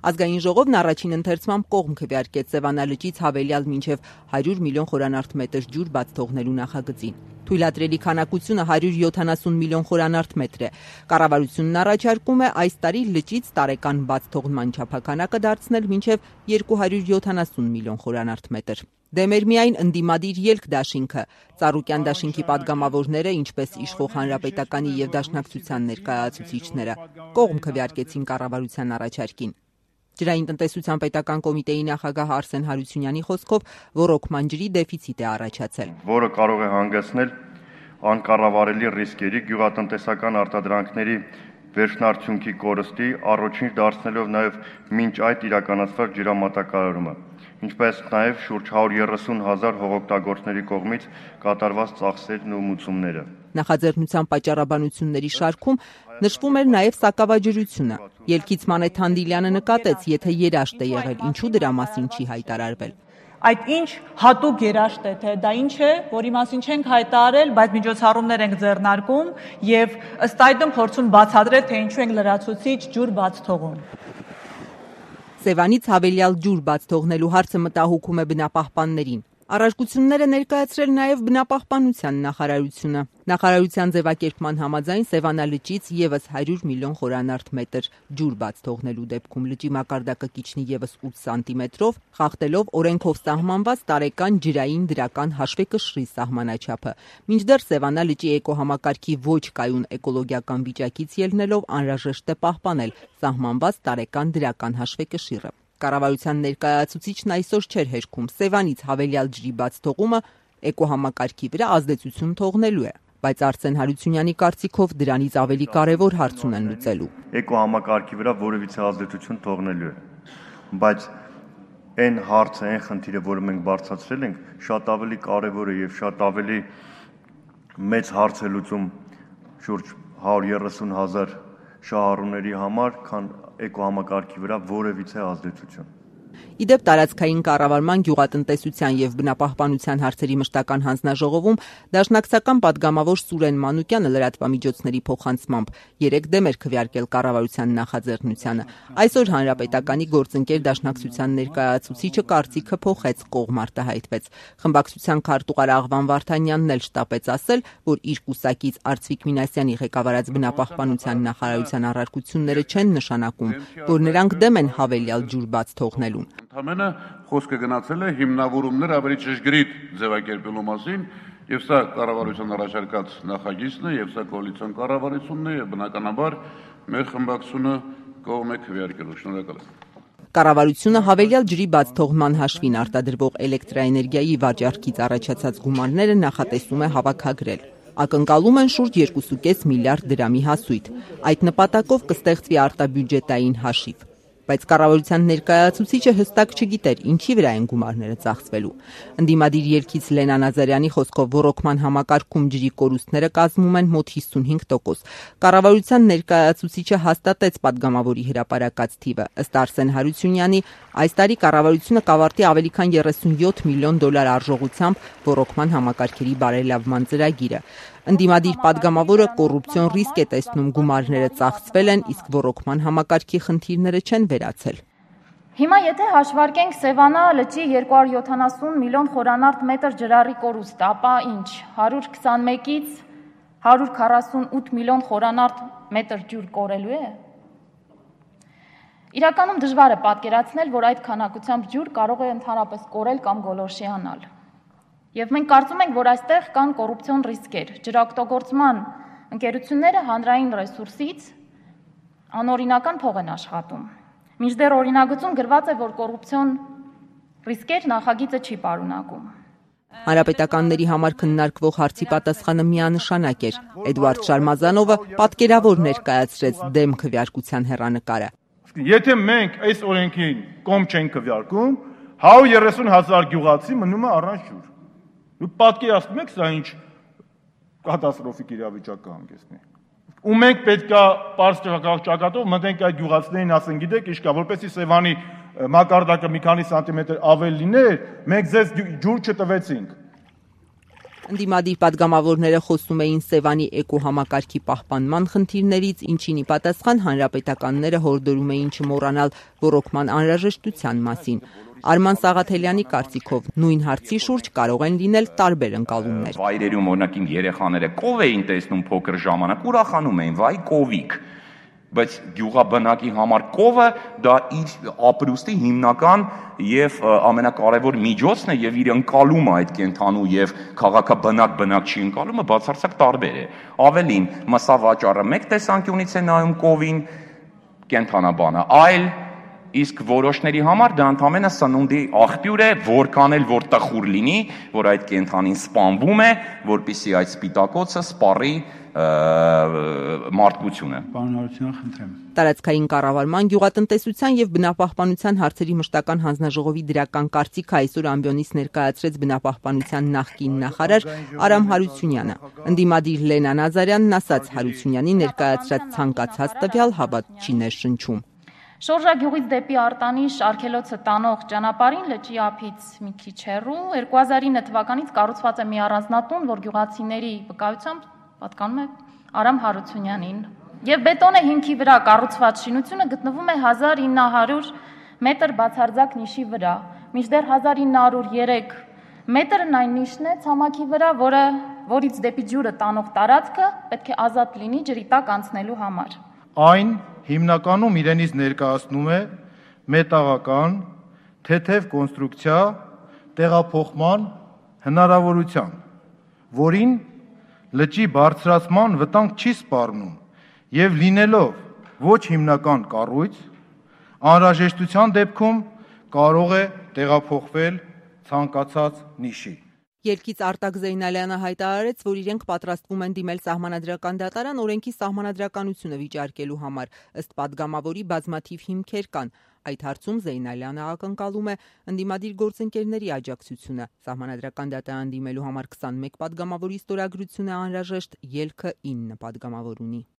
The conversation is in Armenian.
Ազգային ժողովն առաջին ընթերցմամբ կողմ քվեարկեց Սևանա լճից հավելյալ մինչև 100 միլիոն խորանարդ մետր ջուր բաց թողնելու նախագծին։ Թույլատրելի քանակությունը 170 միլիոն խորանարդ մետր է։ Կառավարությունն առաջարկում է այս տարի լճից տարեկան բաց թողնման չափաքանակը դարձնել մինչև 270 միլիոն խորանարդ մետր։ Դեմ էր միայն ընդդիմադիր ելք դաշինքը։ Ծառուկյան դաշինքի падգամավորները, ինչպես իշխող հանրապետականի եւ դաշնակցության ներկայացուցիչները, կողմ քվեարկեցին կառավարության առաջարկին։ Ջրային տնտեսության պետական կոմիտեի նախագահ Արսեն Հարությունյանի խոսքով ռոռոկման ջրի դեֆիցիտ է առաջացել, որը կարող է հանգեցնել անկառավարելի ռիսկերի, գյուղատնտեսական արտադրանքների վերջնարդյունքի կորստի, առաջին դարձնելով նաև մինչ այդ իրականացված ջրամատակարարումը, ինչպես նաև շուրջ 130,000 հողօգտագործների կողմից կատարված ծախսերն ու մուծումները։ Նախաձեռնության պատճառաբանությունների շարքում նշվում էր նաև սակավաջրությունը։ Ելքից Մանեթ Թանդիլյանը նկատեց, եթե երաշտ է եղել, ինչու դրա մասին չի հայտարարվել։ Այդ ինչ հատուկ երաշտ է, թե դա ինչ է, որի մասին չենք հայտարարել, բայց միջոցառումներ ենք ձեռնարկում եւ ըստ այդմ փորձում բացատրել, թե ինչու ենք լրացուցիչ ջուր բաց թողում։ Սևանից հավելյալ ջուր բաց թողնելու հարցը մտահոգում է բնապահպաններին։ Առարկությունները ներկայացրել նաև բնապահպանության նախարարությունը։ Նախարարության ձևակերպման համաձայն Սևանա լճից եւս 100 միլիոն խորանարդ մետր ջուր բաց թողնելու դեպքում լճի մակարդակը կիջնի եւս 8 սանտիմետրով, խախտելով օրենքով սահմանված տարեկան ջրային դրական հաշվեկշռի սահմանաչափը։ Մինչդեռ Սևանա լճի էկոհամակարգի ոչ կայուն էկոլոգիական վիճակից ելնելով անհրաժեշտ է պահպանել սահմանված տարեկան դրական հաշվեկշիռը։ Կառավարության ներկայացուցիչն այսօր չէր հերքում Սևանից հավելյալ ջրի բաց թողումը էկոհամակարգի վրա ազդեցություն թողնելու է, բայց Արսեն Հարությունյանի կարծիքով դրանից ավելի կարևոր հարց ունեն լուծելու։ Էկոհամակարգի վրա որևիցե ազդեցություն թողնելու է, բայց այն հարցը, այն խնդիրը, որը մենք բարձրացրել ենք, շատ ավելի կարևոր է եւ շատ ավելի մեծ հարց է լուծում շուրջ 130,000 շահառուների համար, քան էկոհամակարգի վրա որևիցե ազդեցություն։ Իդեպ տարածքային կառավարման, գյուղատնտեսության եւ բնապահպանության հարցերի մշտական հանձնաժողովում դաշնակցական падգամավոր Սուրեն Մանուկյանը լրատվամիջոցների փոխանցմամբ 3 դեմ էր քվեարկել կառավարության նախաձեռնությանը։ Այսօր հանրապետականի գործընկեր դաշնակցության ներկայացուցիչը կարծիքը փոխեց, կողմ արտահայտվեց։ Խմբակցության քարտուղար Աղվան Վարդանյանն էլ շտապեց ասել, որ իր կուսակից Արծվիկ Մինասյանի ղեկավարած բնապահպանության նախարարության առարկությունները չեն նշանակում, որ նրանք դեմ են հավելյալ ջուր բաց թողնելուն։ Ընդհանրապես խոսքը գնացել է հիմնավորումներ ավելի ճշգրիտ ձևակերպելու մասին, եւ սա կառավարության առաջարկած նախագիծն է, եւ սա կոալիցիոն կառավարությունն է, եւ բնականաբար մեր խմբակցությունը կողմ է քվեարկելու։ Շնորհակալ եմ։ Կառավարությունը հավելյալ ջրի բաց թողման հաշվին արտադրվող էլեկտրաէներգիայի վաճառքից առաջացած գումարները նախատեսում է հավաքագրել։ Ակնկալում են շուրջ 2.5 միլիարդ դրամի հասույթ։ Այդ նպատակով կստեղծվի արտաբյուջետային հաշիվ։ Բայց կառավարության ներկայացուցիչը հստակ չգիտեր, ինչի վրա են գումարները ծախսվելու։ Ընդդիմադիր ելքից Լենա Նազարյանի խոսքով ռոռոկման համակարգում ջրի կորուստները կազմում են մոտ 55%։ Կառավարության ներկայացուցիչը հաստատեց падգամավորի հրապարակած թիվը։ Ըստ Արսեն Հարությունյանի, այս տարի կառավարությունը կավարտի ավելի քան 37 միլիոն դոլար արժողությամբ ռոռոկման համակարգերի բարելավման ծրագիրը։ Ընդդիմադիր падգամավորը կոռուպցիոն ռիսկ է տեսնում գումարները ծախսվել են, իսկ ռոռոկման համակարգի խնդիրները չեն վերացել։ Հիմա եթե հաշվարկենք Սևանա լճի 270 միլիոն խորանարդ մետր ջրառի կորուստ, ապա ինչ, 121-ից 148 միլիոն խորանարդ մետր ջուր կորելու է։ Իրականում դժվար է պատկերացնել, որ այդ քանակությամբ ջուր կարող է ընդհանրապես կորել կամ գոլորշիանալ։ Եվ մենք կարծում ենք, որ այստեղ կան կոռուպցիոն ռիսկեր։ Ջրօգտագործման ընկերությունները հանրային ռեսուրսից անօրինական փող են աշխատում։ Մինչդեռ օրինագծում գրված է, որ կոռուպցիոն ռիսկեր նախագիծը չի պարունակում։ Հանրապետականների համար քննարկվող հարցի պատասխանը միանշանակ էր։ Էդուարդ Շարմազանովը պատկերավոր ներկայացրեց դեմ քվեարկության հեռանկարը։ Եթե մենք այս օրենքին կողմ չենք քվեարկում, 130,000 գյուղացի մնում է առանց ջուր։ Դուք պատկերացնում եք սա ինչ կատաստրոֆիկ իրավիճակ կհանգեցնի։ Ու մենք պետքա պարզ ճակատով մտենք այդ գյուղացիներին ասեն, գիտեք, ինչ կա, որպեսզի Սևանի մակարդակը մի քանի սանտիմետր ավել լիներ, մենք ձեզ ջուր չտվեցինք։ Ընդդիմադիր պատգամավորները խոսում էին Սևանի էկոհամակարգի պահպանման խնդիրներից, ինչին ի պատասխան հանրապետականները հորդորում էին չմոռանալ ռոռոկման անհրաժեշտության մասին։ Արման Սաղաթելյանի կարծիքով նույն հարցի շուրջ կարող են լինել տարբեր ընկալումներ։ Վայրերում օրինակ իմ երեխաները կով էին տեսնում փոքր ժամանակ, ուրախանում էին, վայ կովիկ։ Բայց գյուղաբնակի համար կովը դա իր ապրուստի հիմնական եւ ամենակարևոր միջոցն է եւ իր ընկալումը այդ կենթանու եւ քաղաքաբնակ չի ընկալումը բացարձակ տարբեր է։ Ավելին, մսավաճառը մեկ տեսանկյունից է նայում կովին կենթանաբանը, այլ իսկ որոշների համար դա ընդհանրապես սնունդի աղբյուր է, որքան էլ որ տխուր լինի, որ այդ կենթանին սպանվում է, որպեսզի այդ սպիտակոցը սպառի մարդկությունը։ Պարոն Հարությունյան, խնդրեմ։ Տարածքային կառավարման, գյուղատնտեսության եւ բնապահպանության հարցերի մշտական հանձնաժողովի դրական կարծիքը այսօր ամբիոնից ներկայացրեց բնապահպանության նախկին նախարար Արամ Հարությունյանը։ Ընդդիմադիր Լենա Նազարյանն ասաց Հարությունյանի ներկայացրած ցանկացած տվյալ հավատ չի ներշնչում։ Շորժագյուղից դեպի Արտանիշ արգելոցը տանող ճանապարհին լճի ափից մի քիչ հեռու 2009 թվականից կառուցված է մի առանձնատուն, որ գյուղացիների վկայությամբ պատկանում է Արամ Հարությունյանին։ Եվ բետոնե հիմքի վրա կառուցված շինությունը գտնվում է 1900 մետր բացարձակ նիշի վրա, մինչդեռ 1903 մետրն այն նիշն է ցամաքի վրա, որից դեպի ջուրը տանող տարածքը պետք է ազատ լինի ջրի տակ անցնելու համար։ Այն հիմնականում իրենից ներկայացնում է մետաղական, թեթև կոնստրուկցիա տեղափոխման հնարավորության, որին լճի բարձրացման վտանգ չի սպառնում եւ լինելով ոչ հիմնական կառույց, անհրաժեշտության դեպքում կարող է տեղափոխվել ցանկացած նիշի։ Ելքից Արտակ Զեյնալյանը հայտարարեց, որ իրենք պատրաստվում են դիմել սահմանադրական դատարան օրենքի սահմանադրականությունը վիճարկելու համար, ըստ падգամավորի բազմաթիվ հիմքեր կան։ Այդ հարցում Զեյնալյանը ակնկալում է ընդդիմադիր գործընկերների աջակցությունը։ Սահմանադրական դատարան դիմելու համար 21 падգամավորի ստորագրությունը անհրաժեշտ, ելքը 9 падգամավոր ունի։